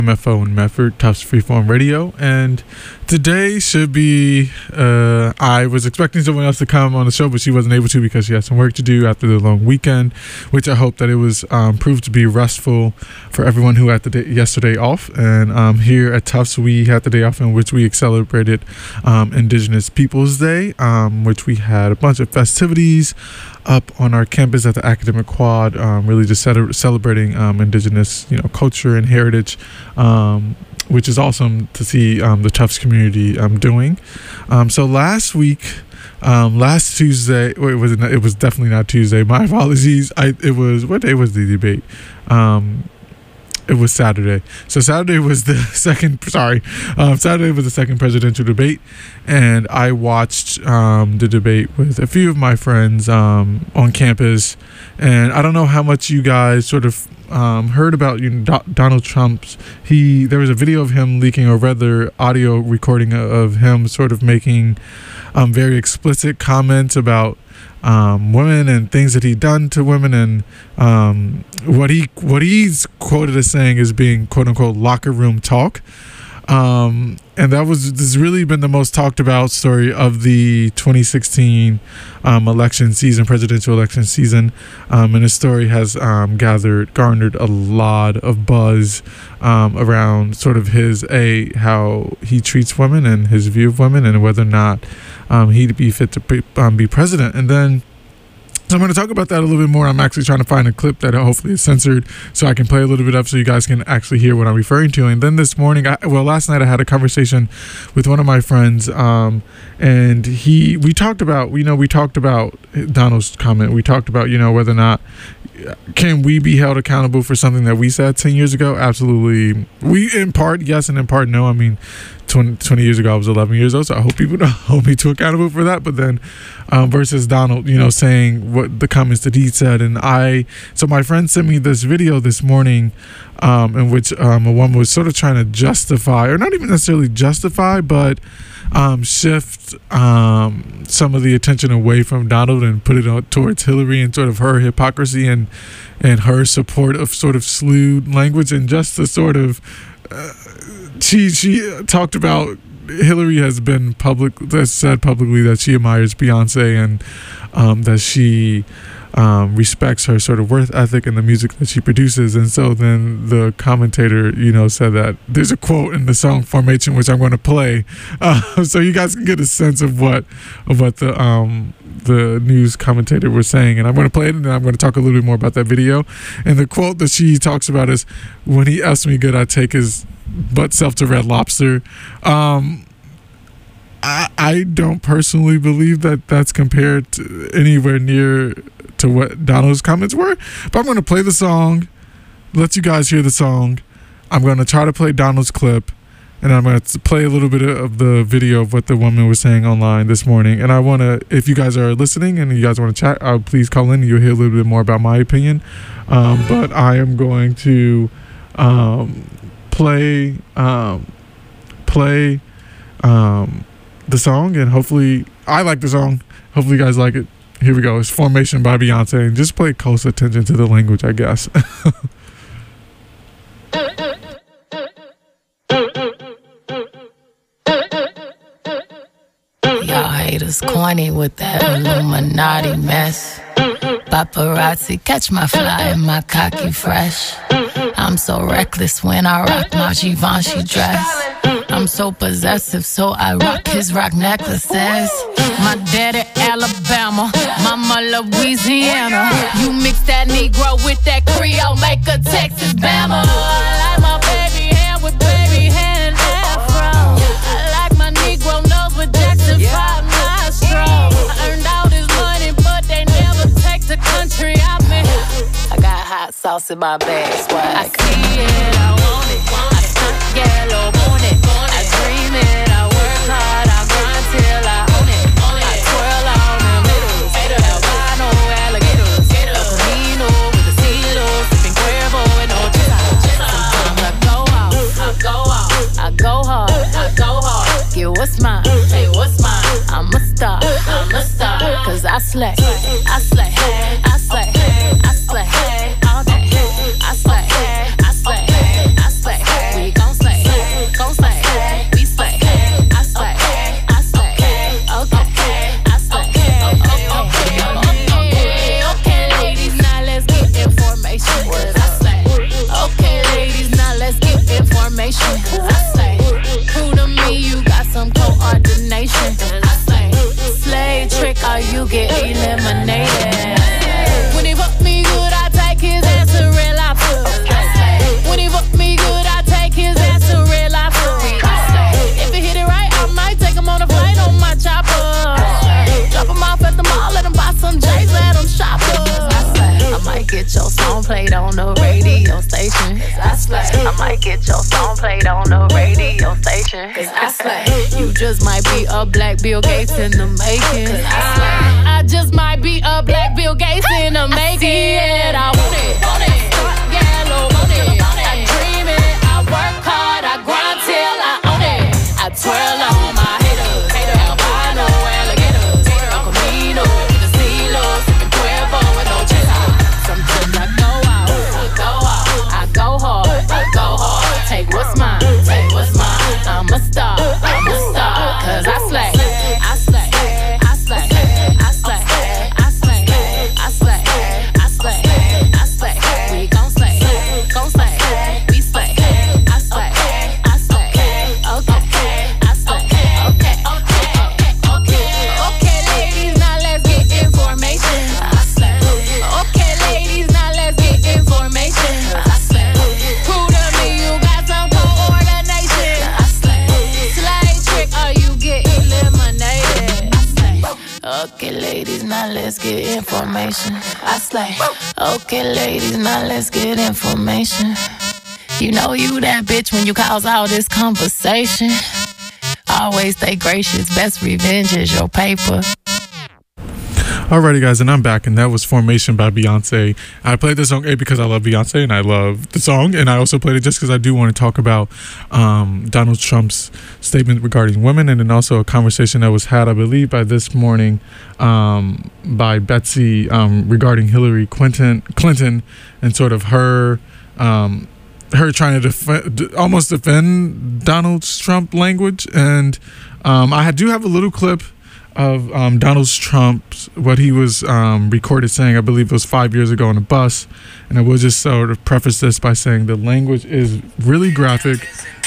MFO and Medford, Tufts Freeform Radio, and today should be, I was expecting someone else to come on the show, but she wasn't able to because she had some work to do after the long weekend, which I hope that it was proved to be restful for everyone who had the day, yesterday off. And here at Tufts, we had the day off in which we celebrated Indigenous Peoples Day, which we had a bunch of festivities up on our campus at the Academic Quad, really just celebrating Indigenous, culture and heritage, which is awesome to see the Tufts community doing. So last Tuesday, it was definitely not Tuesday. My apologies. What day was the debate? It was Saturday. So Saturday was the Saturday was the second presidential debate, and I watched the debate with a few of my friends on campus. And I don't know how much you guys sort of heard about Donald Trump's. There was a video of him leaking, or rather audio recording of him sort of making very explicit comments about women and things that he'd done to women, and what he's quoted as saying is being quote unquote locker room talk, and this has really been the most talked about story of the 2016 presidential election season, and the story has garnered a lot of buzz around sort of how he treats women and his view of women, and whether or not he'd be fit to be president. And then so I'm going to talk about that a little bit more. I'm actually trying to find a clip that hopefully is censored so I can play a little bit of so you guys can actually hear what I'm referring to. And then this morning, last night I had a conversation with one of my friends, and we talked about Donald's comment. We talked about, whether or not can we be held accountable for something that we said 10 years ago? Absolutely. We, in part, yes, and in part, no. I mean, 20 years ago, I was 11 years old, so I hope people don't hold me too accountable for that. But then versus Donald, saying what the comments that he said. So my friend sent me this video this morning in which a woman was sort of trying to justify, or not even necessarily justify, but shift some of the attention away from Donald and put it towards Hillary and sort of her hypocrisy and her support of sort of slewed language, and just to sort of she talked about Hillary has said publicly that she admires Beyonce, and that she respects her sort of work ethic and the music that she produces. And so then the commentator, said that there's a quote in the song Formation, which I'm going to play, so you guys can get a sense of what the news commentator was saying. And I'm going to play it, and then I'm going to talk a little bit more about that video. And the quote that she talks about is, "When he asks me good, I take his butt self to Red Lobster." I don't personally believe that that's compared to anywhere near to what Donald's comments were, but I'm going to play the song, let you guys hear the song. I'm going to try to play Donald's clip, and I'm going to play a little bit of the video of what the woman was saying online this morning. And I want to, if you guys are listening and you guys want to chat, please call in and you'll hear a little bit more about my opinion. But I am going to play the song, and hopefully I like the song. Hopefully you guys like it. Here we go. It's Formation by Beyonce, and just pay close attention to the language, I guess. Y'all haters corny with that Illuminati mess. Paparazzi catch my fly and my cocky fresh. I'm so reckless when I rock my Givenchy dress. I'm so possessive, so I rock his rock necklaces. My daddy Alabama, mama Louisiana. You mix that Negro with that Creole, make a Texas Bama. I like my baby hair with baby hair and afro. I like my Negro nose with Jackson 5 nostrils. I earned all this money, but they never take the country out me. I got hot sauce in my bag, swag. I see it, I want it. I stuck yellow on it. I dream it, I work hard, I grind till I own it. I twirl on them middles, albino alligators, El Camino with the CeeLo, sipping Cuervo and no chisel. I go out, I go out, I go hard, I go hard. Yeah, what's mine? Hey, what's mine? I'm a star, cause I slay, I slay, I slay, I slay, all day. I slay, I slay, I slay. We conversation. I might get your song played on the radio station. You just might be a black Bill Gates in the making. I just might be a black Bill Gates in the making. I want it. Yeah, Lord, want it. I dream it. I work hard. I grind till I own it. I twirl on my haters. Albino alligators. El Camino, the CeeLo, sipping Cuervo with no chill. Sometimes I go out. I go hard. Take what's mine. I'm a star. Cause I slay. We gon' slay. We slay. I slay. Okay, ladies, now let's get information. Okay, ladies, now let's get information. Prove to me you got some coordination. Slay trick, or you get eliminated. Okay, ladies, now let's get information. I slay. Okay, ladies, now let's get information. You know you that bitch when you cause all this conversation. Always stay gracious, best revenge is your paper. Alrighty, guys, and I'm back, and that was Formation by Beyonce. I played this song because I love Beyonce and I love the song, and I also played it just because I do want to talk about Donald Trump's statement regarding women, and then also a conversation that was had, I believe, by this morning by Betsy regarding Hillary Clinton and sort of her trying to almost defend Donald Trump language. And I do have a little clip of Donald Trump's, what he was recorded saying, I believe it was 5 years ago on a bus. And I will just sort of preface this by saying the language is really graphic.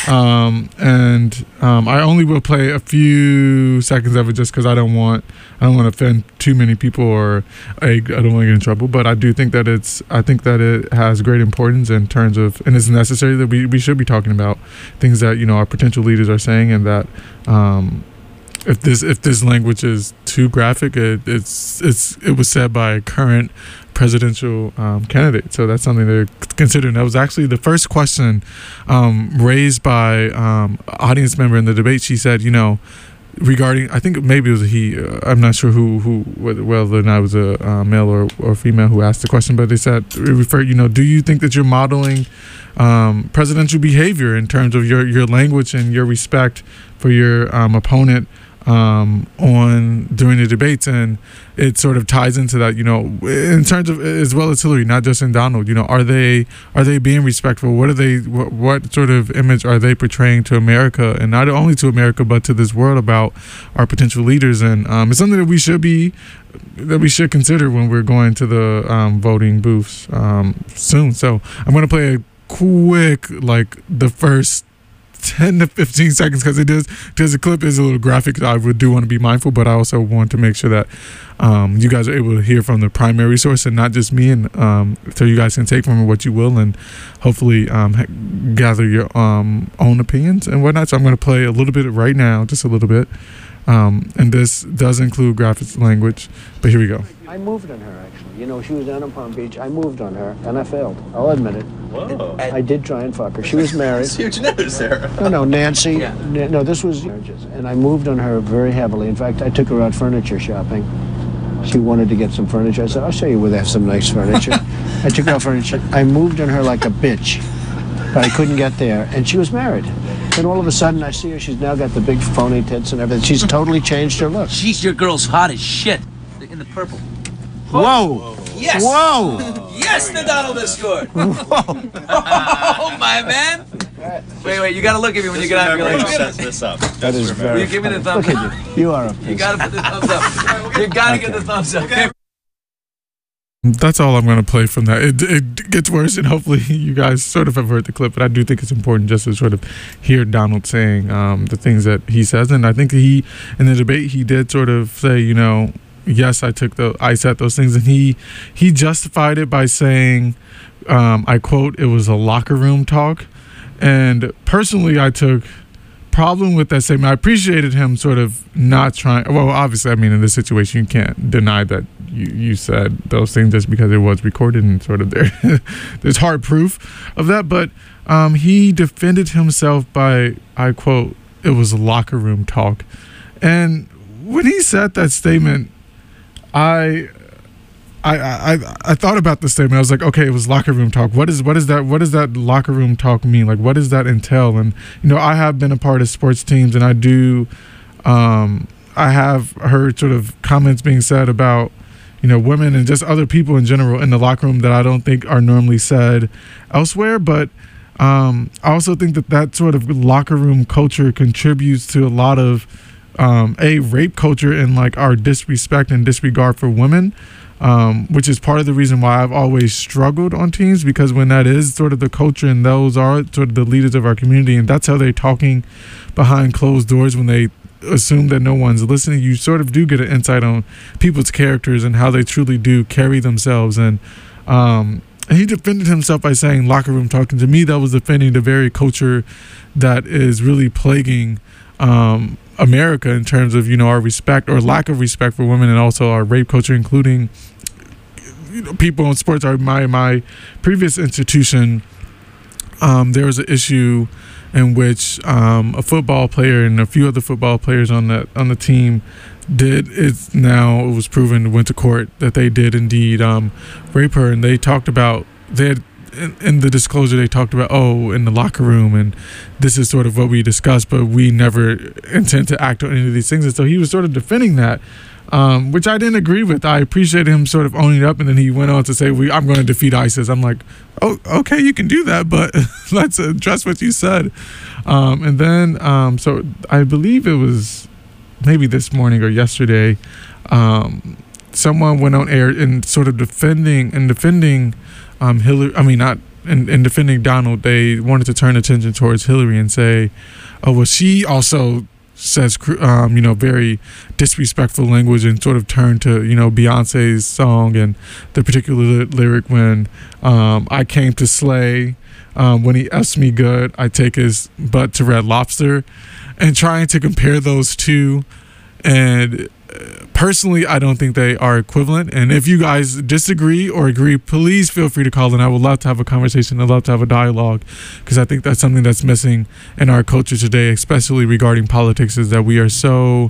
And I only will play a few seconds of it just because I don't want to offend too many people, or I don't want to get in trouble. But I do think that it has great importance in terms of, and it's necessary that we should be talking about things that, you know, our potential leaders are saying, and that if this language is too graphic, it was said by a current presidential candidate. So that's something to consider. And that was actually the first question raised by audience member in the debate. She said, you know, regarding, I think maybe it was a he, I'm not sure whether or not it was a male or female who asked the question, but they said, you know, do you think that you're modeling presidential behavior in terms of your language and your respect for your opponent on during the debates? And it sort of ties into that, you know, in terms of, as well as Hillary, not just in Donald, you know, are they being respectful? What sort of image are they portraying to America, and not only to America but to this world, about our potential leaders? And it's something that we should consider when we're going to the voting booths soon. So I'm going to play a quick, like, the first 10 to 15 seconds, because the clip is a little graphic. I do want to be mindful, but I also want to make sure that you guys are able to hear from the primary source and not just me, and so you guys can take from it what you will, and hopefully gather your own opinions and whatnot. So I'm going to play a little bit right now, just a little bit, and this does include graphic language, but here we go. I moved on her, actually. You know, she was down in Palm Beach. I moved on her, and I failed. I'll admit it. Whoa. I did try and fuck her. She was married. That's huge news, Sarah. No, Nancy. Yeah. No, this was marriages. And I moved on her very heavily. In fact, I took her out furniture shopping. She wanted to get some furniture. I said, I'll show you where they have some nice furniture. I took her out furniture. I moved on her like a bitch, but I couldn't get there. And she was married. Then all of a sudden, I see her. She's now got the big phony tits and everything. She's totally changed her look. Jeez, your girl's hot as shit. In the purple. Whoa! Yes! Whoa! Yes, the Donald has scored! Whoa! Oh, my man! Wait, you gotta look at me when you get out. You're like, sets this up. That is very will you give me the thumbs Look up? at you. You are a You gotta put the thumbs up. You gotta get the thumbs up. Okay. That's all I'm going to play from that. It gets worse, and hopefully you guys sort of have heard the clip, but I do think it's important just to sort of hear Donald saying the things that he says. And I think in the debate, he did sort of say, you know, yes, I said those things, and he justified it by saying, I quote, it was a locker room talk. And personally, I took problem with that statement, I appreciated him sort of not trying. Well, obviously, I mean, in this situation, you can't deny that you said those things just because it was recorded and sort of there's hard proof of that. But he defended himself by, I quote, "It was locker room talk," and when he said that statement, I thought about the statement. I was like, okay, it was locker room talk. What is that locker room talk mean? Like, what does that entail? And I have been a part of sports teams, and I do. I have heard sort of comments being said about women and just other people in general in the locker room that I don't think are normally said elsewhere. But I also think that sort of locker room culture contributes to a lot of rape culture and like our disrespect and disregard for women. Which is part of the reason why I've always struggled on teams, because when that is sort of the culture and those are sort of the leaders of our community and that's how they're talking behind closed doors when they assume that no one's listening, you sort of do get an insight on people's characters and how they truly do carry themselves. And he defended himself by saying locker room talking. To me, that was defending the very culture that is really plaguing America in terms of our respect or lack of respect for women, and also our rape culture, including people in sports. My previous institution, there was an issue in which a football player and a few other football players on the team it was proven, went to court, that they did indeed rape her. And they talked about, in the disclosure, they talked about, in the locker room, and this is sort of what we discussed, but we never intend to act on any of these things. And so he was sort of defending that, which I didn't agree with. I appreciated him sort of owning up, and then he went on to say, I'm going to defeat ISIS. I'm like, oh, okay, you can do that, but let's address what you said. And then, so I believe it was maybe this morning or yesterday, someone went on air and sort of defending Hillary. I mean, not in defending Donald. They wanted to turn attention towards Hillary and say, she also says, very disrespectful language, and sort of turned to, Beyonce's song and the particular lyric when I came to slay. When he F's me good, I take his butt to Red Lobster, and trying to compare those two. And personally, I don't think they are equivalent. And if you guys disagree or agree, please feel free to call in. I would love to have a conversation. I'd love to have a dialogue, because I think that's something that's missing in our culture today, especially regarding politics, is that we are so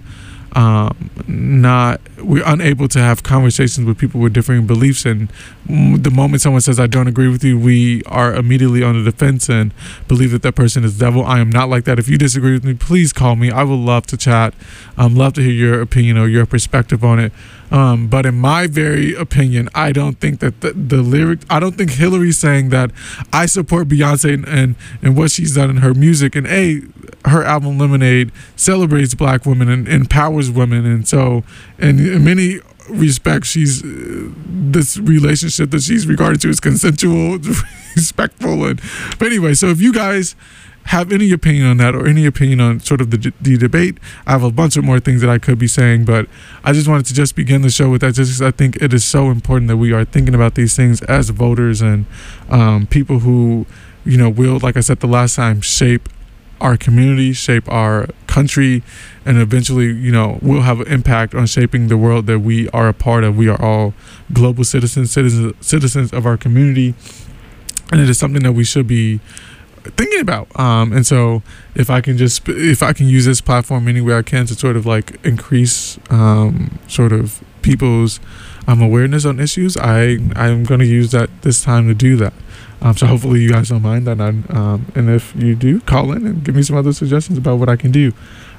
we're unable to have conversations with people with differing beliefs. And the moment someone says, I don't agree with you, we are immediately on the defense and believe that person is devil. I am not like that. If you disagree with me, please call me. I would love to chat. Love to hear your opinion or your perspective on it. But in my very opinion, I don't think that the lyric, I don't think Hillary's saying that I support Beyonce and what she's done in her music. And her album Lemonade celebrates black women and empowers women. And so, in many respects, she's this relationship that she's regarded to as consensual, respectful. But anyway, so if you guys have any opinion on that, or any opinion on sort of the debate, I have a bunch of more things that I could be saying, but I just wanted to just begin the show with that, just because I think it is so important that we are thinking about these things as voters and people who, will, like I said the last time, shape our community, shape our country, and eventually, will have an impact on shaping the world that we are a part of. We are all global citizens of our community, and it is something that we should be thinking about. And so if I can use this platform any way I can to sort of like increase sort of people's awareness on issues, I'm going to use that this time to do that. So hopefully you guys don't mind that. And if you do, call in and give me some other suggestions about what I can do.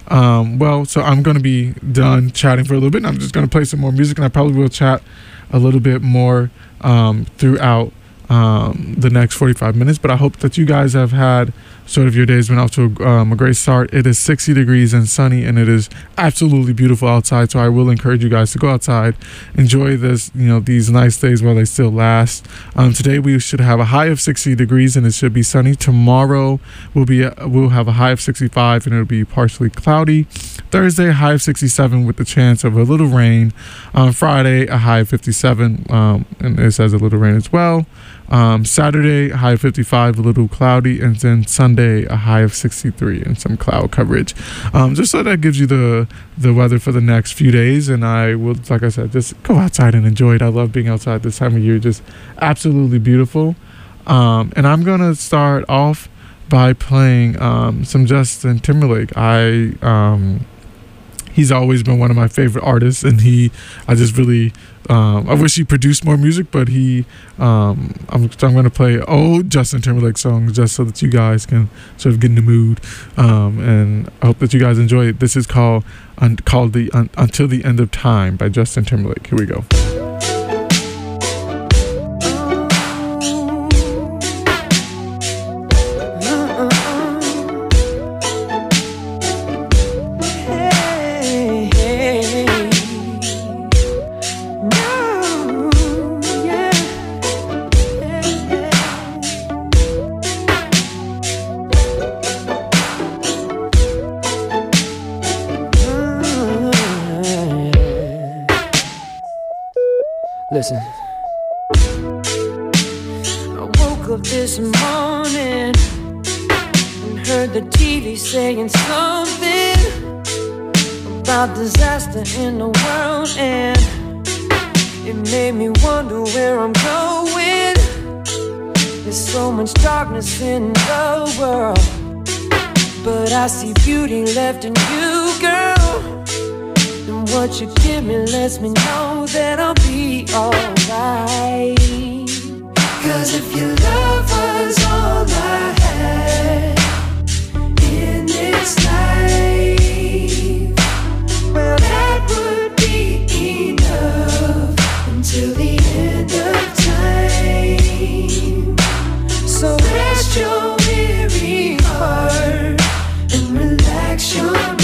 So I'm going to be done chatting for a little bit, and I'm just going to play some more music, and I probably will chat a little bit more throughout the next 45 minutes. But I hope that you guys have had sort of your day's been off to a great start. It is 60 degrees and sunny, and it is absolutely beautiful outside. So I will encourage you guys to go outside, enjoy this, these nice days while they still last. Today we should have a high of 60 degrees, and it should be sunny. Tomorrow we'll have a high of 65, and it'll be partially cloudy. Thursday, a high of 67 with the chance of a little rain. Friday, a high of 57, and it says a little rain as well. Saturday, a high of 55, a little cloudy, and then Sunday, a high of 63 and some cloud coverage. Just so that gives you the weather for the next few days. And I will, like I said, just go outside and enjoy it. I love being outside this time of year, just absolutely beautiful. And I'm going to start off by playing some Justin Timberlake. He's always been one of my favorite artists, and I just really, I wish he produced more music, but I'm going to play old Justin Timberlake songs just so that you guys can sort of get in the mood, and I hope that you guys enjoy it. This is called Until the End of Time by Justin Timberlake. Here we go. Listen. I woke up this morning and heard the TV saying something about disaster in the world, and it made me wonder where I'm going. There's so much darkness in the world, but I see beauty left in you, girl. And what you give me lets me know that I'll be alright. 'Cause if your love was all I had in this life, well, that would be enough until the end of time. So rest your weary heart and relax your mind,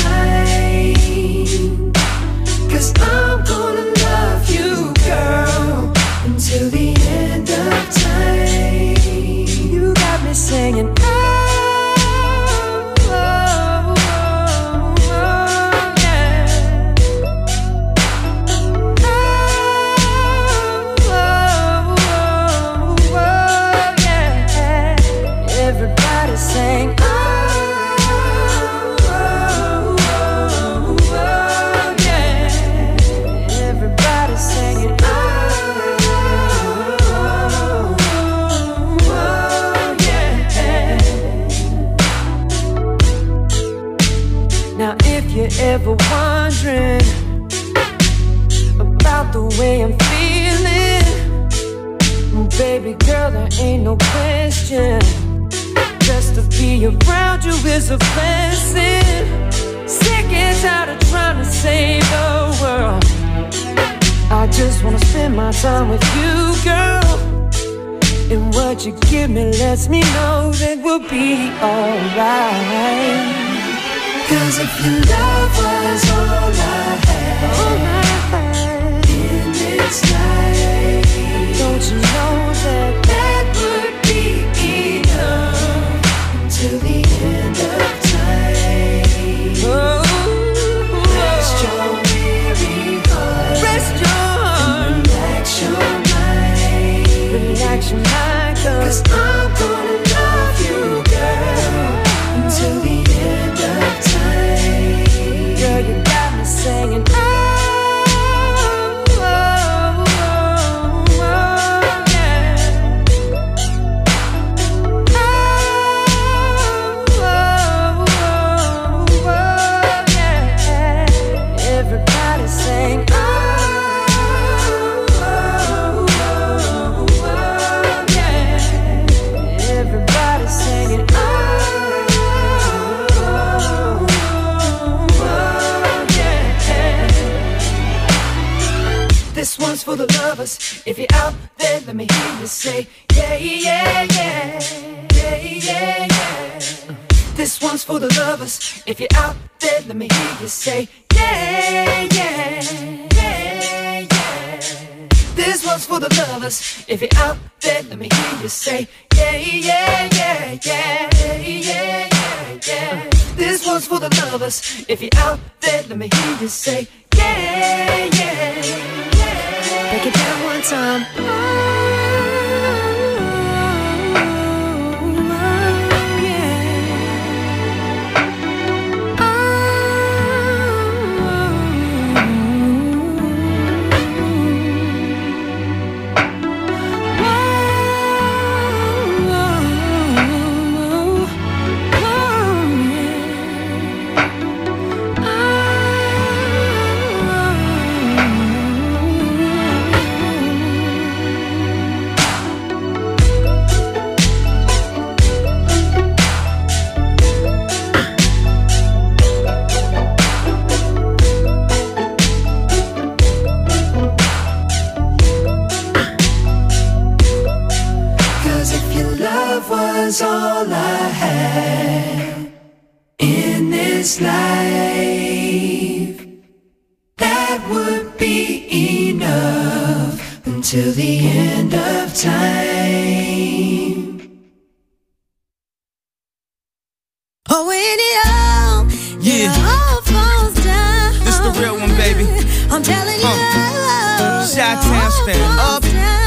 'cause I'm gonna love you, girl, until the end of time. You got me singing, oh, oh, oh, oh, yeah. Oh, oh, oh, oh, yeah. Everybody sing, oh, oh, oh, oh, yeah. Everybody singing, oh, oh, oh, yeah. Now if you're ever wondering about the way I'm feeling, baby girl, there ain't no question. Just to be around you is a blessing. Sick and tired of trying to save the world. I just wanna spend my time with you, girl. And what you give me lets me know that we'll be alright. 'Cause if your love was all I had in this life, don't you know that that would be enough until the end of time. Oh, rest your weary heart, rest your heart, relax your mind, relax your mind, 'cause I'm gonna love you, girl, until the end of time. Girl, you got me singing, oh, oh, oh, oh, yeah. Oh, oh, oh, oh, yeah. Everybody sing, oh, oh, oh, oh, yeah. Everybody singing, oh, oh, oh, yeah. This one's for the lovers. If you're out there, let me hear you say, yeah, yeah, yeah, yeah, yeah, yeah. This one's for the lovers. If you're out there, let me hear you say, yeah, yeah, yeah, yeah. This one's for the lovers. If you're out there, let me hear you say, yeah, yeah, yeah, yeah, yeah, yeah, yeah. This one's for the lovers. If you're out there, let me hear you say, yeah, yeah, yeah. Break it down one time. Oh, this life. That would be enough until the end of time. Oh, when it all, it all falls down. This the real one, baby. I'm telling you, Chi-Town stand up.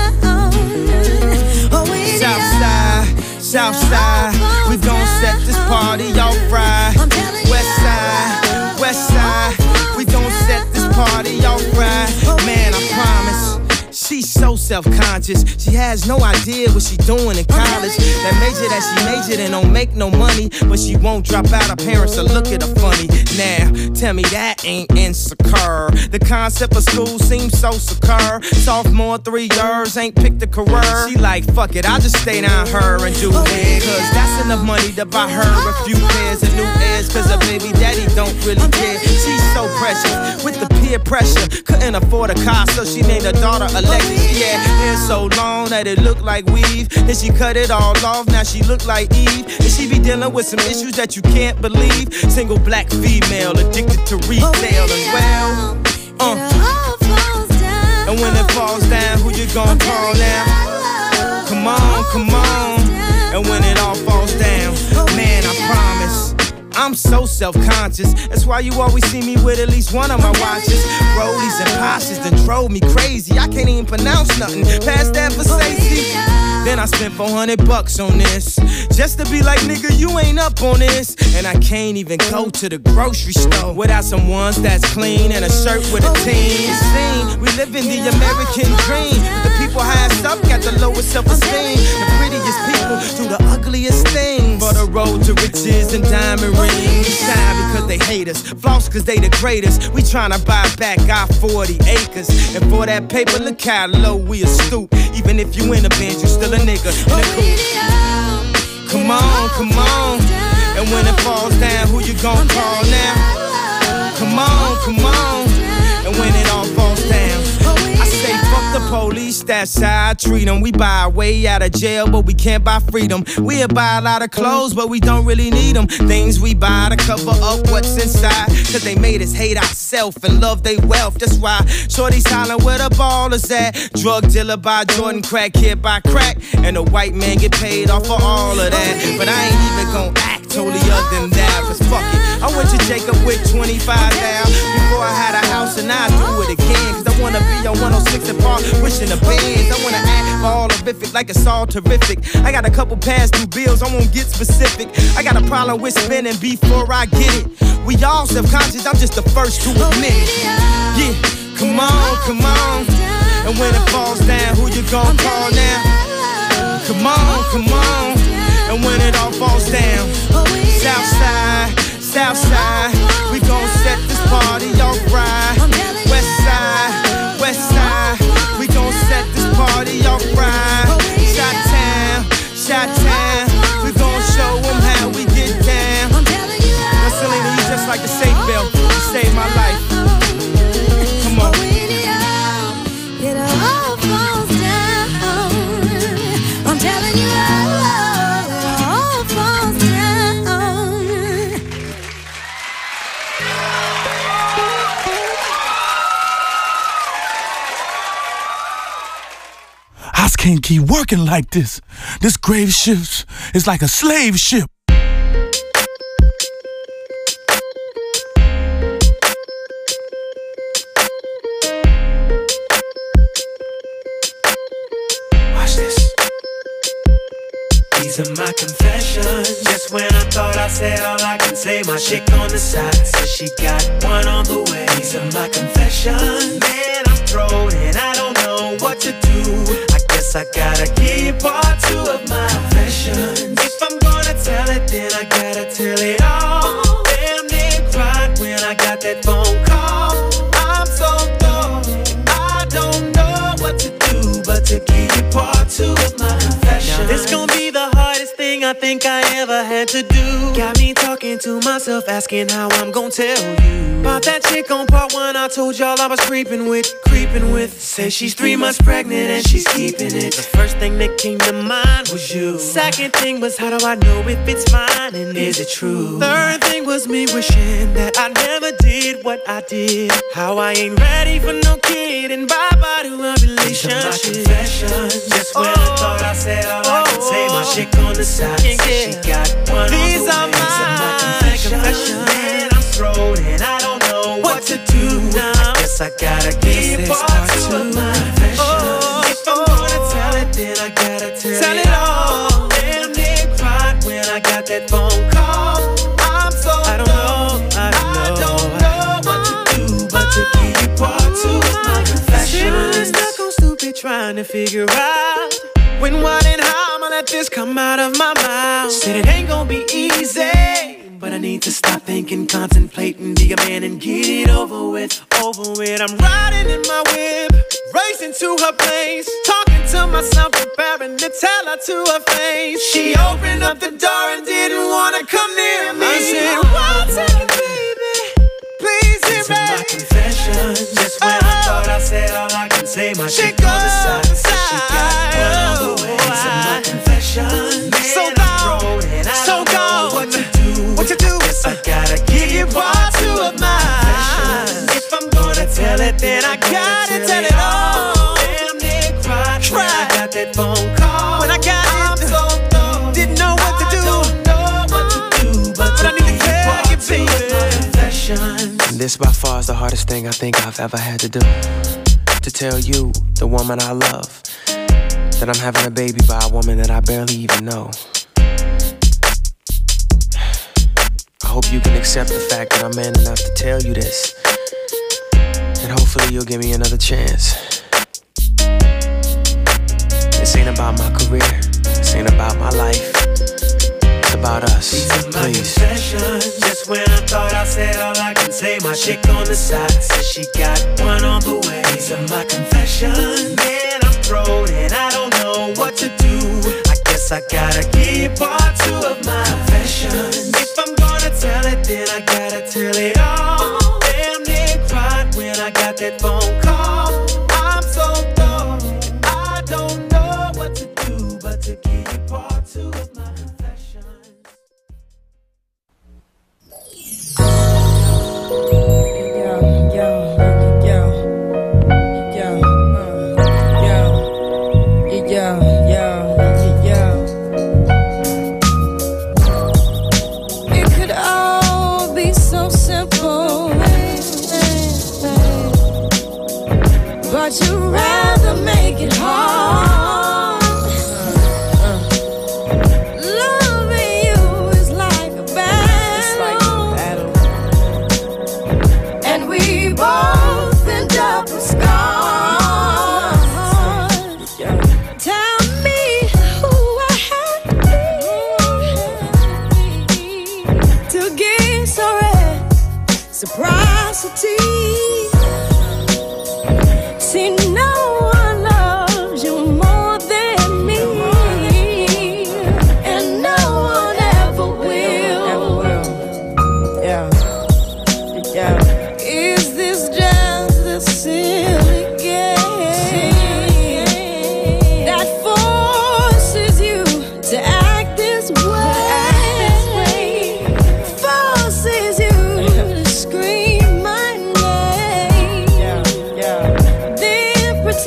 Oh, when Southside, Southside, we gon' set this party off right. Westside, Westside, we gon' set this party off right. Man, I promise. She's so self-conscious. She has no idea what she doing in college. That major that she majored in don't make no money, but she won't drop out. Her parents will look at her funny. Now, tell me that ain't insecure. The concept of school seems so secure. Sophomore 3 years, ain't picked a career. She like, fuck it, I'll just stay down her and do it. Cause that's enough money to buy her a few pairs of new ears. Cause her baby daddy don't really care. She's so precious with the peer pressure. Couldn't afford a car, so she named her daughter Alexis. She had hair so long that it looked like weave. Then she cut it all off, now she look like Eve. And she be dealing with some issues that you can't believe. Single black female, addicted to retail as well. And when it falls down, who you gon' call now? Come on, come on. And when it all falls down, man, I promise I'm so self-conscious. That's why you always see me with at least one of my watches. Rollies and Porsches done drove me crazy. I can't even pronounce nothing past that for Stacey. Then I spent $400 on this, just to be like, nigga, you ain't up on this. And I can't even go to the grocery store without some ones that's clean and a shirt with a team. See, we live in the American dream. The people highest up got the lowest self-esteem. The prettiest people do the ugliest things. For the road to riches and diamond rings. Shine because they hate us, floss cause they the greatest. We tryna buy back our 40 acres. And for that paper, look how low we a stoop. Even if you in a Benz, you still a nigga in a coupe. Come on, come on. And when it falls down, who you gon' call now? Come on, come on. And when it all falls down, I say fuck the police, that's how I treat them. We buy our way out of jail, but we can't buy freedom. We'll buy a lot of clothes, but we don't really need them. Things we buy to cover up what's inside, cause they made us hate ourselves and love they wealth. That's why shorty's hollering where the ballers at. Drug dealer buy Jordan, crackhead buy crack, and the white man get paid off for all of that. But I ain't even gon' act totally other than that, cause fuck it, I went to Jacob with 25 down before I had a house, and I do it again. Cause I wanna be on 106 and Park, wishing the bands. I wanna act all horrific like it's all terrific. I got a couple past due bills, I won't get specific. I got a problem with spending before I get it. We all self-conscious, I'm just the first to admit it. Yeah, come on, come on. And when it falls down, who you gon' call now? Come on, come on. And when it all falls down, Southside, Southside, we gon' set this party off right. Westside, Westside, we gon' set this party off right. Chi-Town, Chi-Town, we gon' show them how we get down. Now Selena, you just like a safe belt, you saved my life. Come on. It all falls down. I'm telling you, it all falls down. I can't keep working like this. This grave ship is like a slave ship. Watch this. These are my confessions. Just when I thought I said all I can say, my chick on the side says she got one on the way. These are my confessions. Man, I'm thrown and I don't know what to do. I guess I gotta keep part two of my confessions. If I'm gonna tell it, then I gotta tell it all. Damn near cried when I got that phone call. I'm so thrown, I don't know what to do but to keep part two of my confessions. Now this gon' be the hardest thing I think I ever had to do. Got me talking to myself, asking how I'm gon' tell you about that chick on part one I told y'all I was creeping with. sleeping with. Say she's 3 months pregnant and she's keeping it. The first thing that came to mind was you. Second thing was, how do I know if it's mine and is it true? Third thing was me wishing that I never did what I did. How I ain't ready for no kid and bye-bye to a relationship. My confessions. Just when I thought I said all I could say, my chick on the side said she got one. These are my confessions. Man, I'm thrown and I don't know what to do now. I guess I gotta give part two of my confessions. If I'm gonna tell it, then I gotta tell it all. Damn, they cried when I got that phone call. I'm so I don't know what to do, but to give you part two of my confessions. Stuck on stupid trying to figure out when, what, and how I'ma let this come out of my mouth. Said it ain't gonna be easy, but I need to stop thinking, contemplating, be a man and get it over with. I'm riding in my whip, racing to her place, talking to myself, preparing to tell her to her face. She opened up the door and didn't wanna come near me. I said, one second, baby, please hear me. My confession, just when I thought I said all I can say, my chick on the side said she got one on the way. So my confession, man, so gone, and I don't know what to do. Guess I gotta give you part two of mine. If I'm gonna tell it, then I gotta tell it all. Damn, they cried when I got that phone call. When I got it, didn't know what to do. Don't know what to do, but I need to tell you, baby. And this by far is the hardest thing I think I've ever had to do. To tell you, the woman I love, that I'm having a baby by a woman that I barely even know. I hope you can accept the fact that I'm man enough to tell you this, and hopefully you'll give me another chance. This ain't about my career, this ain't about my life, it's about us. These are my please. confessions. Just when I thought I said all I can say, my chick on the side said she got one on the way. These are my confessions. Man, I'm thrown and I don't know what to do. I guess I gotta give part two of my confessions. If I'm gonna tell it, then I gotta tell it all. Damn, they cried when I got that phone call. I'm so dumb, I don't know what to do, but to give you part two of my confessions. It could all be so simple, but you'd rather make it hard. Loving you is like a battle, and we both end up with scars. Tell me who I have to be to get so reciprocity. See, no one loves you more than me, and no one ever will. Is this just a silly game that forces you to act this way? Forces you to scream my name, then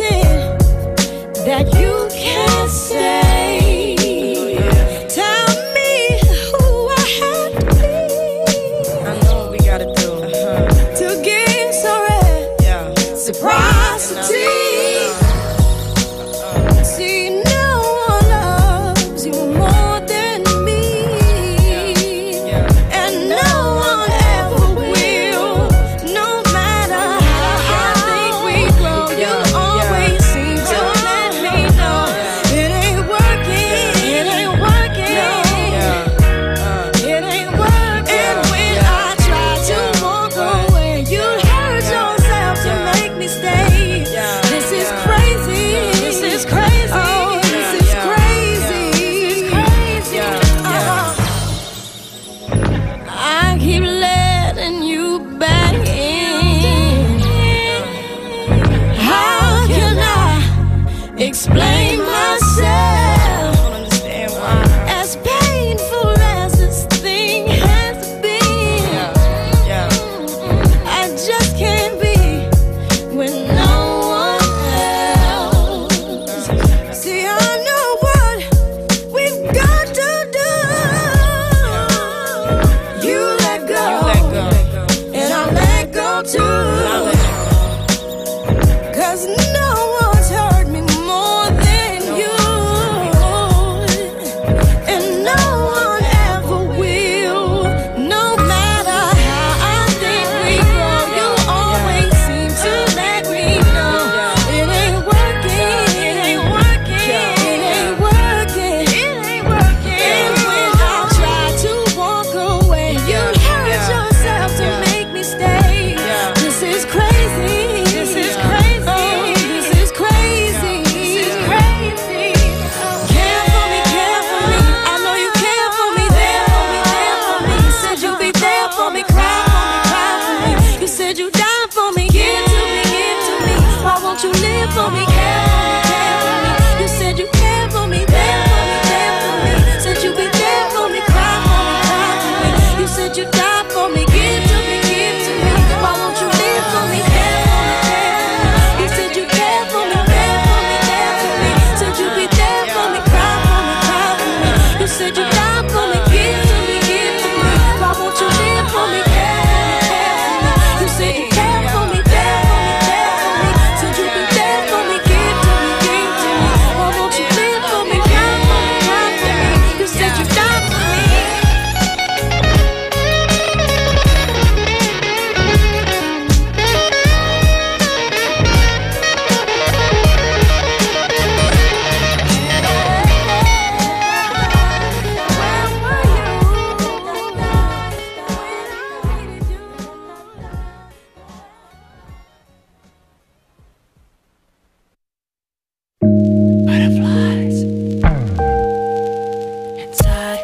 for me, care for me. You said you care for me, there for me, there for me. Said you be there for me, cry for me, cry for me. You said you die for me, give to me, give to me. Why won't you live for me, care for me, care for me. You said you care for me, there for me, there for me. Said you be there for me, cry for me, cry for me. You said you die for me, give to me, give to me. Why won't you live for me, care for me, care for me. You said you care for me, there for me, there for me. Said you be there for me, give to me, give to me. Why won't you live for me, cry for me, cry for me. You said you died for me. Butterflies inside.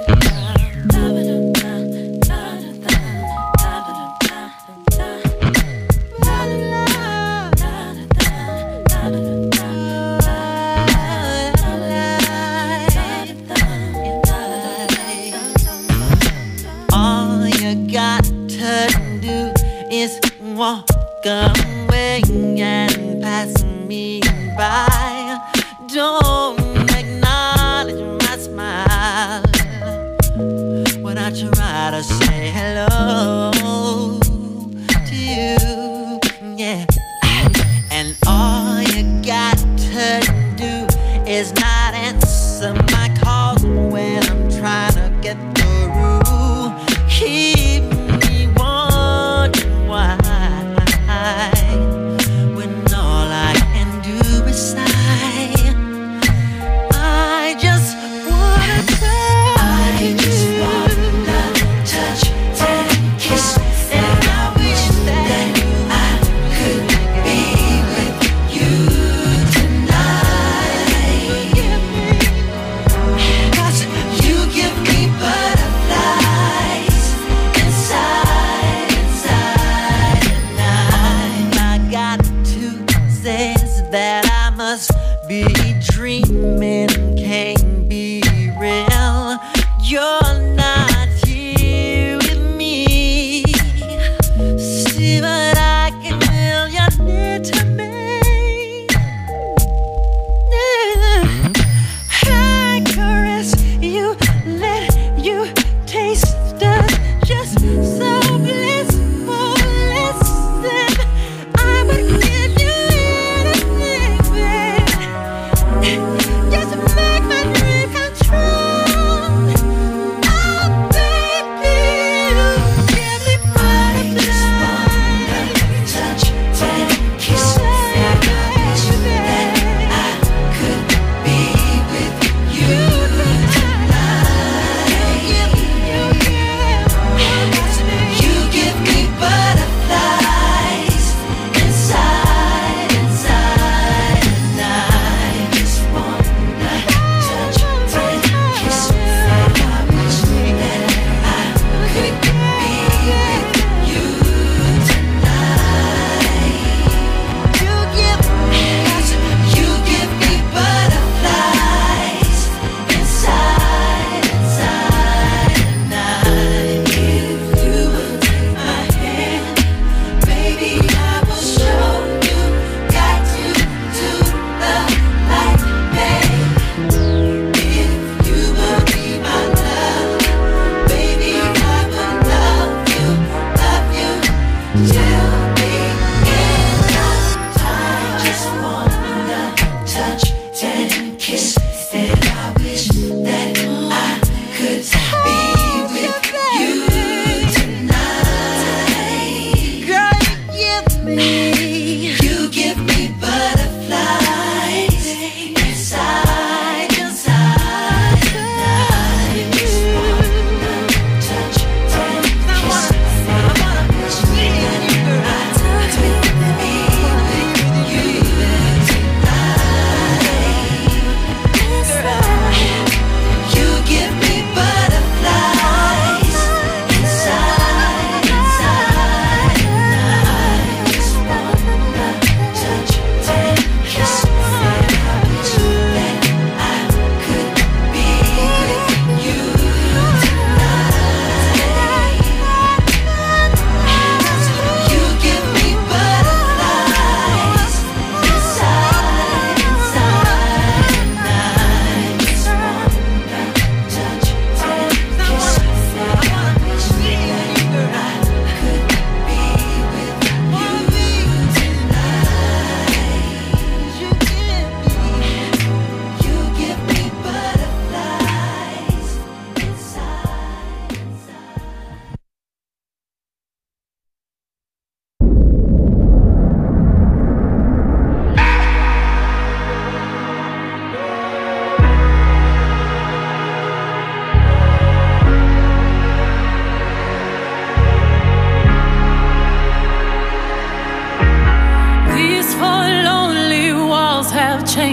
All you got to do is walk away and pass me by. Don't acknowledge my smile when I try to say hello to you, yeah. And all you got to do is not answer my calls when I'm trying to get through. Keep me wondering why, when all I can do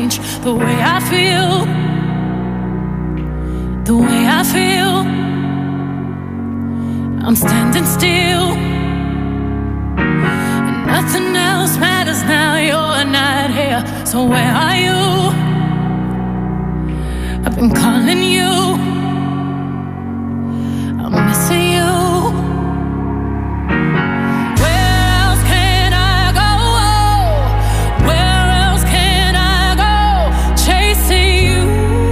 change the way I feel. The way I feel. I'm standing still, and nothing else matters now. You're not here, so where are you? I've been calling you. I'm missing you. Where else can I go? Where else can I go? Chasing you,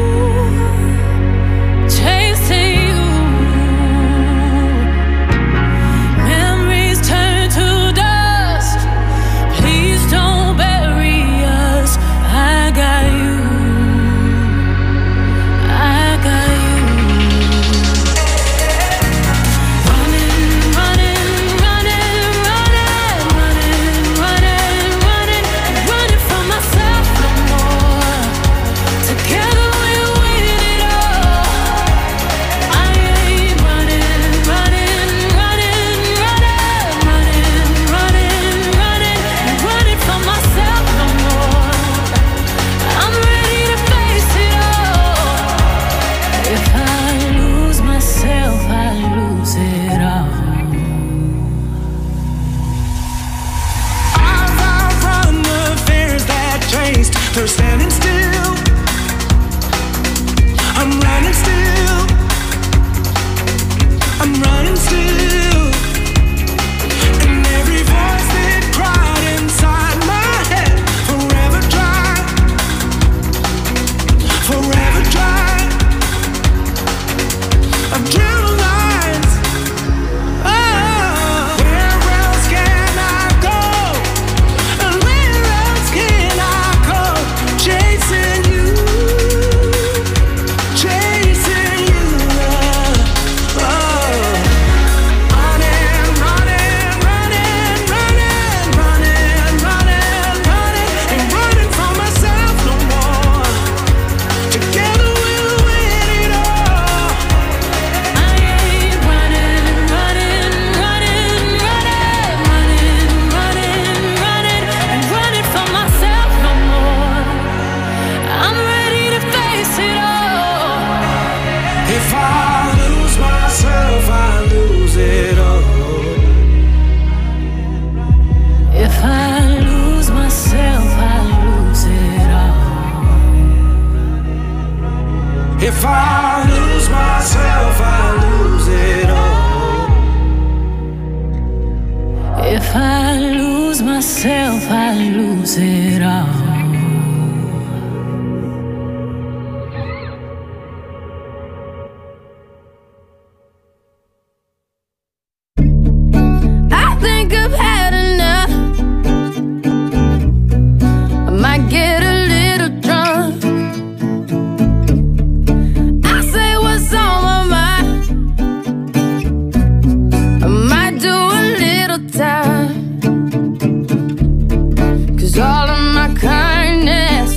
chasing you. Memories turn to dust. Please don't bury us. I got you. I got you. Running, running, running, running, running, running, running, running from myself no more. Together we'll win it all. I ain't running, running, running, running, running, running, running, running from myself no more. I'm ready to face it all. If I lose myself, I lose it all. I've outrun the fears that chased. They're standing still. I'm running still. I'm running still. And every voice that cried inside my head, forever dry. Forever dry. I've dreamed lines. Oh, where else can I go? And where else can I go? Chasing you, chasing you. Oh, running, running, running, running, running, running, running, and running from myself no more. Together we'll win it all. I ain't running, running, running, running, running, running, running, and running from myself no more. I'm ready to face it all. If I lose myself, I lose it all. If I lose myself, I lose it all. If I lose myself, I lose it all. If I lose myself, I lose it all. I think I've had enough. I might get a little drunk. I say what's on my mind. I might do a little time. 'Cause all of my kindness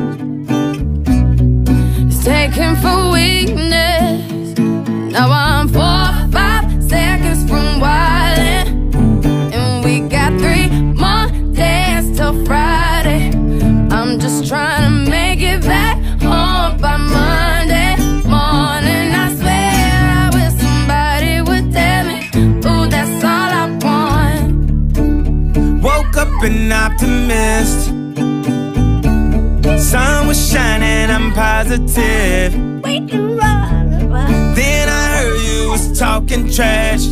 is taken for weakness. Now I'm 4 or 5 seconds from wildin', and we got 3 more days till Friday. I'm just trying to make it back home by Monday morning. I swear I wish somebody would tell me, ooh, that's all I want. Woke up an optimist. Sun was shining, I'm positive. Then I heard you was talking trash.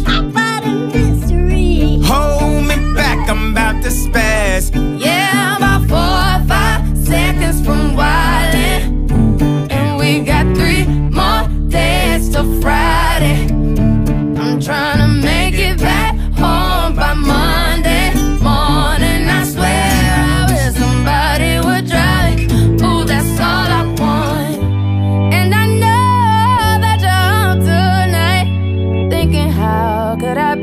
Hold me back, I'm about to spaz. Yeah, I'm about 4 or 5 seconds from wildin', and we got 3 more days till Friday. I'm trying to make it back home by Monday morning. I swear I wish somebody would drive me. Ooh, that's all I want. And I know that you're home tonight, thinking how could I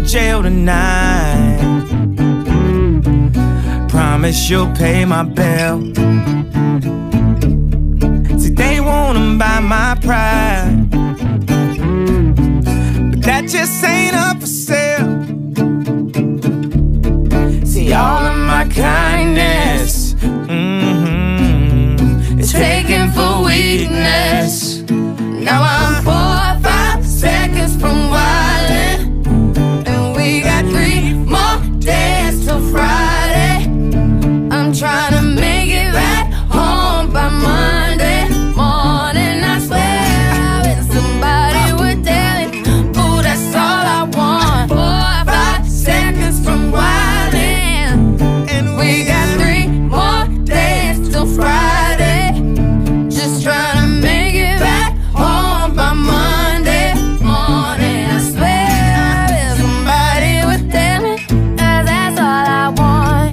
jail tonight. Promise you'll pay my bill. See, they wanna buy my pride, but that just ain't up for sale. See, all of my kindness is taken for weakness. Now I'm 4 or 5 seconds from wildin', and we got 3 more days till Friday. I'm trying to make it back home by Monday morning. I swear I wish somebody would tell me, ooh, that's all I want. 4 or 5 seconds from wildin', and we got 3 more days till Friday. Just trying to make it back home by Monday morning. I swear I wish somebody would tell me, 'cause that's all I want.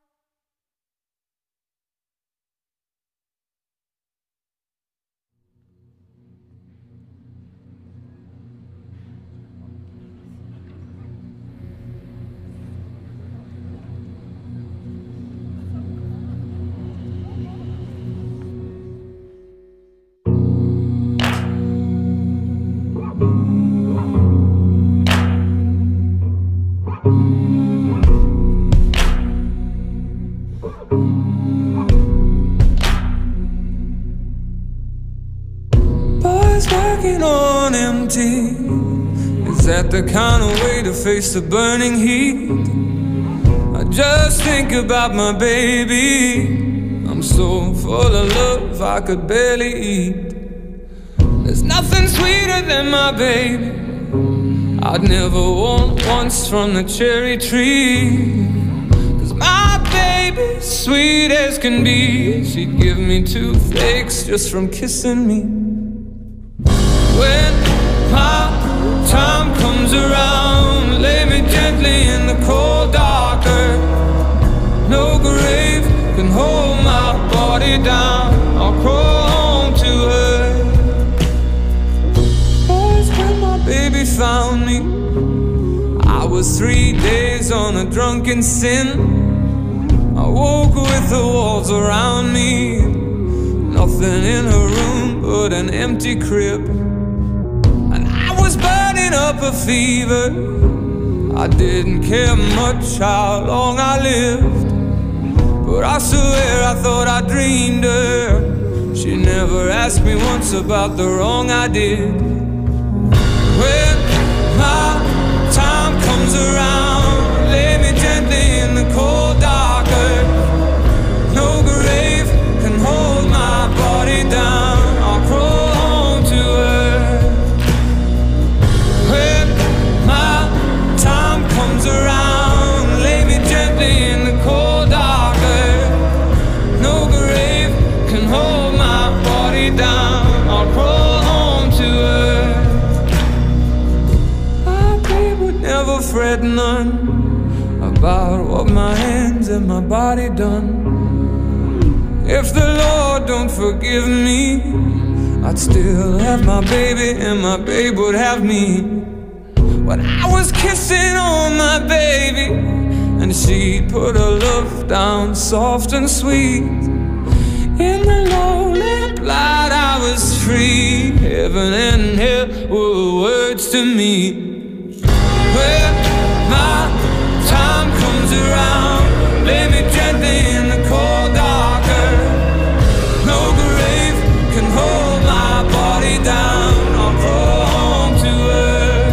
Boys working on empty. Is that the kind of way to face the burning heat? I just think about my baby. I'm so full of love I could barely eat. There's nothing sweeter than my baby. I'd never want once from the cherry tree. 'Cause my baby's sweet as can be. She'd give me toothaches just from kissing me. When my time comes around, lay me gently in the cold dark earth. No grave can hold my body down. I'll crawl home to her. Boys, when my baby found me, I was 3 days on a drunken sin. I woke with the walls around me, nothing in her room but an empty crib. Burning up a fever. I didn't care much how long I lived, but I swear I thought I dreamed her. She never asked me once about the wrong I did. When my time comes around, lay me gently in the cold dark earth. No grave can hold my body down. I'll crawl home to her. Around, lay me gently in the cold dark earth. No grave can hold my body down. I'll crawl home to her. My babe would never fret none about what my hands and my body done. If the Lord don't forgive me, I'd still have my baby and my babe would have me. But I was kissing on my baby, and she'd put her love down soft and sweet. In the lonely light I was free. Heaven and hell were words to me. When my time comes around, lay me gently in the cold dark earth. No grave can hold my body down. I'll crawl home to her.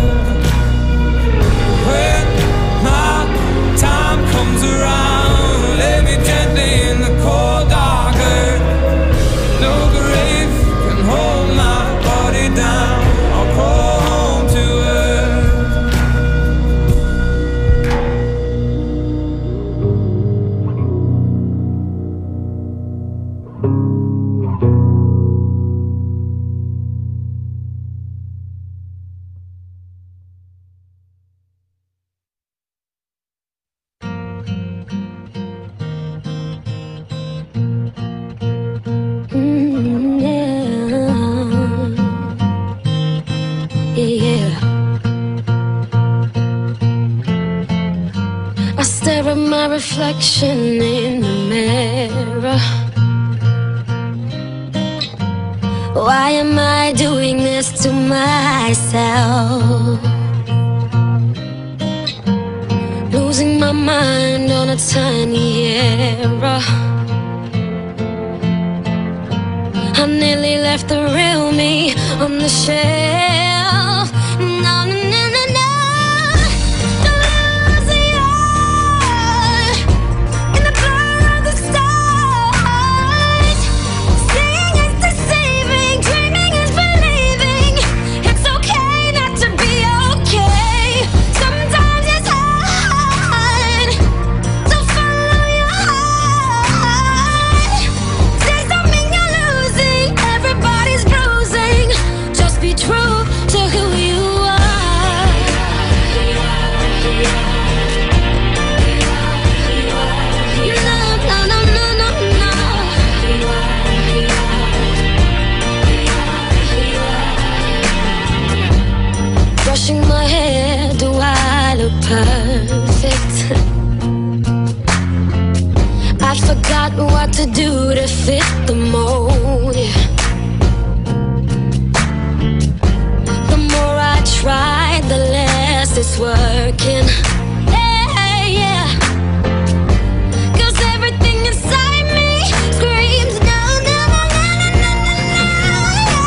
Around, lay me gently in the cold dark earth. No grave can hold my body down. I'll crawl home to her. my reflection in the mirror. Why am I doing this to myself? Losing my mind on a tiny error. I nearly left the real me on the shelf. No, no, no, no, no. Don't lose the eye in the blur of the stars. Seeing is deceiving, dreaming is believing. It's okay not to be okay. Sometimes it's hard to follow your heart. Say something you're losing, everybody's bruising. Just be true to who you are. No, no, no, no, no, no. Brushing my hair, do I look perfect? I forgot what to do to fit the mold. The more I try, the less it's working. Yeah, yeah. 'Cause everything inside me screams no, no, no, no, no, no, no, no.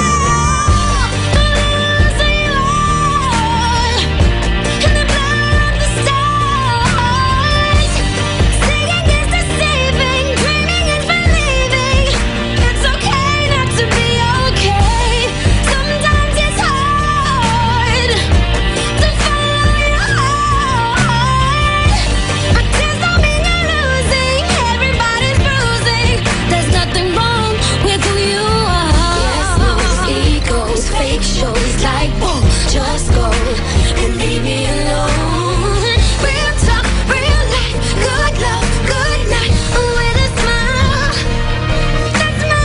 Losing you all in the blur of the stars. Seeing is deceiving, dreaming is believing. It's okay not to be okay. Sometimes it's hard to follow your heart. A tears don't mean you're losing, everybody's bruising. There's nothing wrong with who you are. Yes, no egos, fake shows like whoa, just go and leave me alone. Real talk, real life, good love, good night with a smile. That's my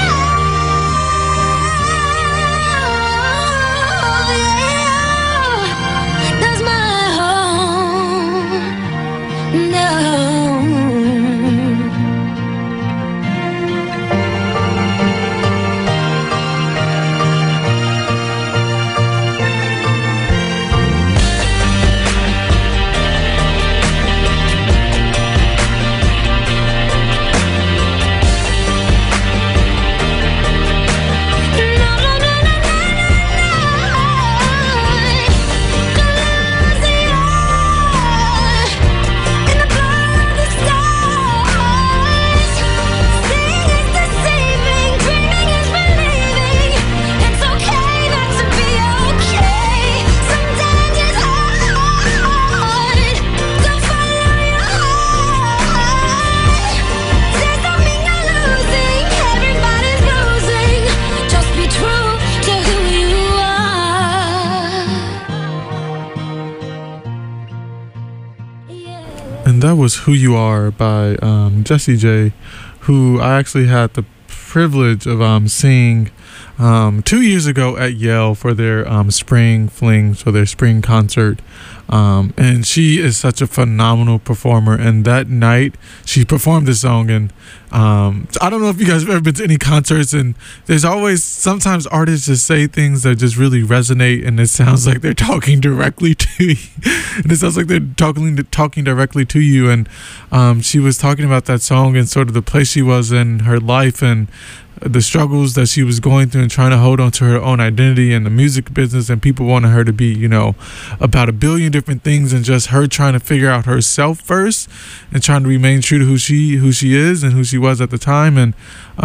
home, yeah. That's my home. No. And that was Who You Are by Jessie J, who I actually had the privilege of seeing 2 years ago at Yale for their spring fling, so their spring concert. And she is such a phenomenal performer. And that night she performed this song, and I don't know if you guys have ever been to any concerts, and there's always sometimes artists just say things that just really resonate, and it sounds like they're talking directly to you. And it sounds like they're talking directly to you. And she was talking about that song and sort of the place she was in her life and the struggles that she was going through and trying to hold on to her own identity in the music business, and people wanted her to be, you know, about a billion different things, and just her trying to figure out herself first and trying to remain true to who she is and who she was at the time. And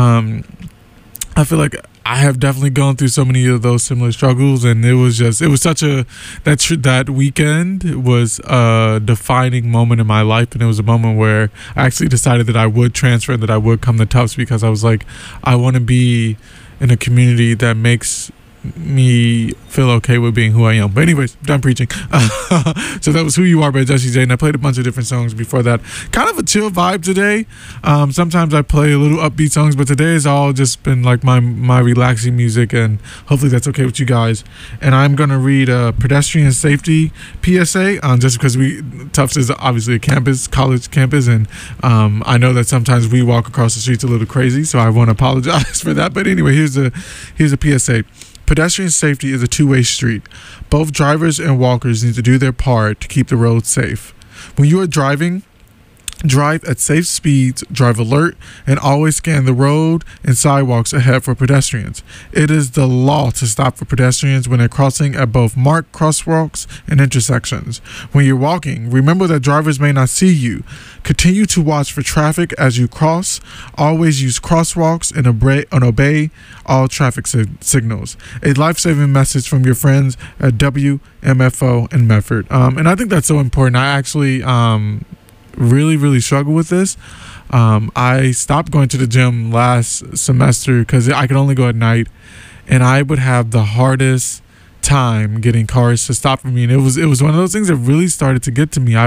I feel like I have definitely gone through so many of those similar struggles, and it was such a that weekend was a defining moment in my life, and it was a moment where I actually decided that I would transfer and that I would come to Tufts, because I was like, I want to be in a community that makes me feel okay with being who I am. But anyways, done preaching. So that was Who You Are by Jessie J, and I played a bunch of different songs before that. Kind of a chill vibe today. Sometimes I play a little upbeat songs, but today has all just been like my relaxing music, and hopefully that's okay with you guys. And I'm gonna read a pedestrian safety PSA, just because Tufts is obviously a college campus, and I know that sometimes we walk across the streets a little crazy, so I want to apologize for that. But anyway, here's a PSA. Pedestrian safety is a two-way street. Both drivers and walkers need to do their part to keep the road safe. When you are driving, drive at safe speeds, drive alert, and always scan the road and sidewalks ahead for pedestrians. It is the law to stop for pedestrians when they're crossing at both marked crosswalks and intersections. When you're walking, remember that drivers may not see you. Continue to watch for traffic as you cross. Always use crosswalks and obey all traffic signals. A life-saving message from your friends at WMFO and Medford. And I think that's so important. I actually really struggle with this. I stopped going to the gym last semester because I could only go at night, and I would have the hardest time getting cars to stop for me. And it was one of those things that really started to get to me.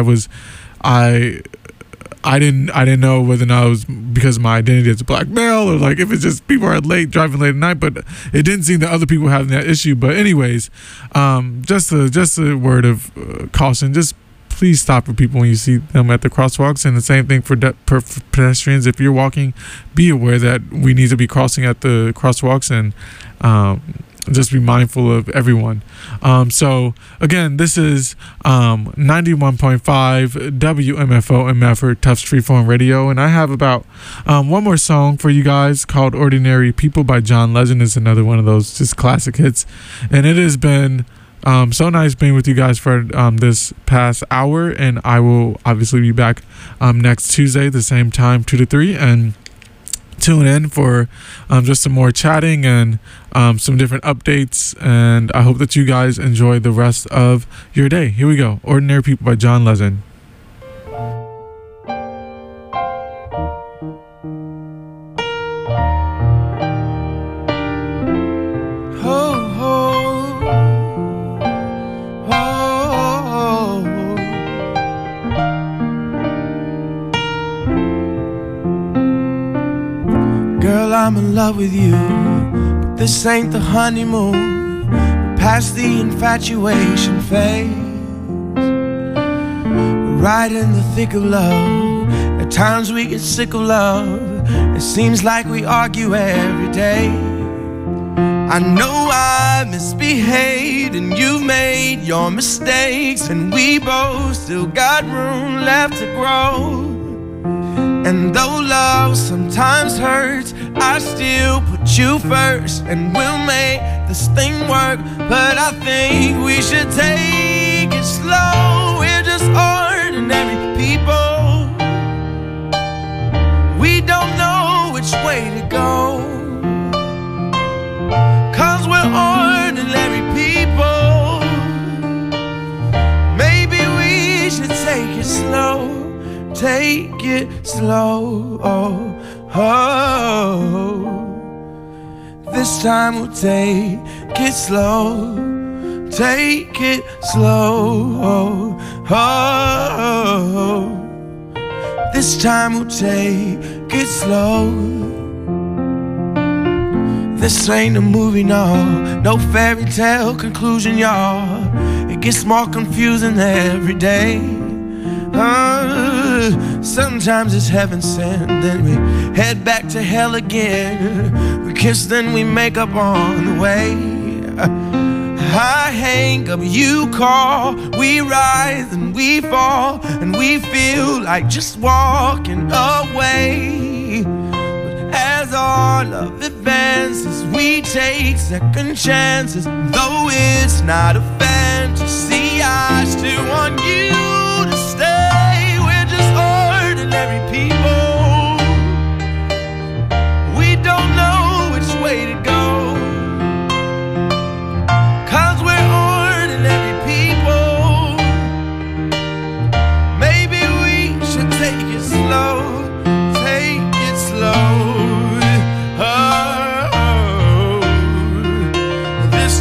I didn't know whether or not it was because of my identity as a black male, or like if it's just people are driving late at night, but it didn't seem that other people were having that issue. But anyways, just a word of caution. Just please stop for people when you see them at the crosswalks. And the same thing for pedestrians. If you're walking, be aware that we need to be crossing at the crosswalks, and just be mindful of everyone. So again, this is 91.5 WMFO in Medford, Tufts Freeform Radio, and I have about one more song for you guys called Ordinary People by John Legend. It's another one of those just classic hits, and it has been so nice being with you guys for this past hour, and I will obviously be back next Tuesday, the same time, 2 to 3, and tune in for just some more chatting and some different updates, and I hope that you guys enjoy the rest of your day. Here we go. Ordinary People by John Legend. I'm in love with you, but this ain't the honeymoon. We're past the infatuation phase. We're right in the thick of love. At times we get sick of love. It seems like we argue every day. I know I misbehaved and you've made your mistakes, and we both still got room left to grow. And though love sometimes hurts, I still put you first, and we'll make this thing work. But I think we should take it slow. We're just ordinary people. We don't know which way to go, 'cause we're ordinary people. Maybe we should take it slow. Take it slow, oh, oh. This time we'll take it slow. Take it slow, oh, oh. This time we'll take it slow. This ain't a movie, no fairy tale conclusion, y'all. It gets more confusing every day. Sometimes it's heaven sent, then we head back to hell again. We kiss, then we make up on the way. I hang up, you call, we rise and we fall, and we feel like just walking away. But as our love advances, we take second chances. Though it's not a fantasy, I still want you to stay. We're just ordinary people. We don't know which way to go, 'cause we're ordinary people. Maybe we should take it slow. Take it slow. Oh, this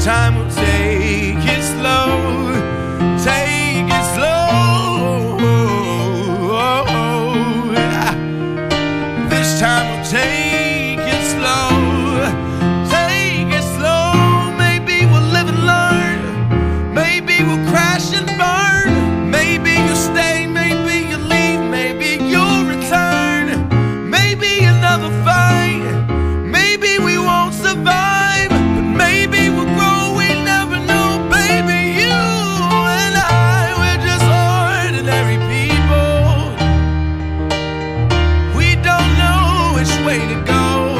Maybe we'll crash and burn. Maybe you'll stay, maybe you'll leave, maybe you'll return. Maybe another fight, maybe we won't survive, but maybe we'll grow, we never know, baby. You and I, we're just ordinary people. We don't know which way to go.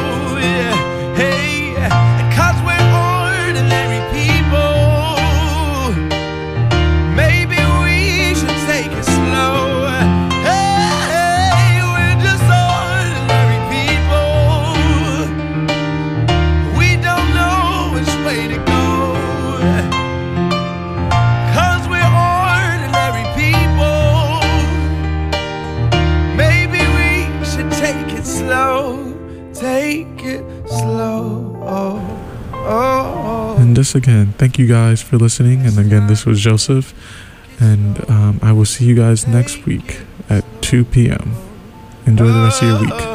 And just again, thank you guys for listening. And again, this was Joseph, and I will see you guys next week at 2 p.m. Enjoy the rest of your week.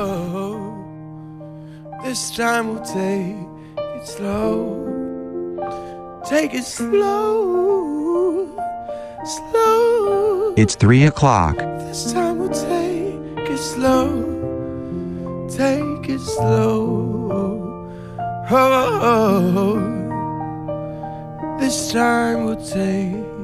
This time we'll take it slow. Take it slow, slow. It's 3 o'clock. This time we'll take it slow. Take it slow. Oh, this time we'll take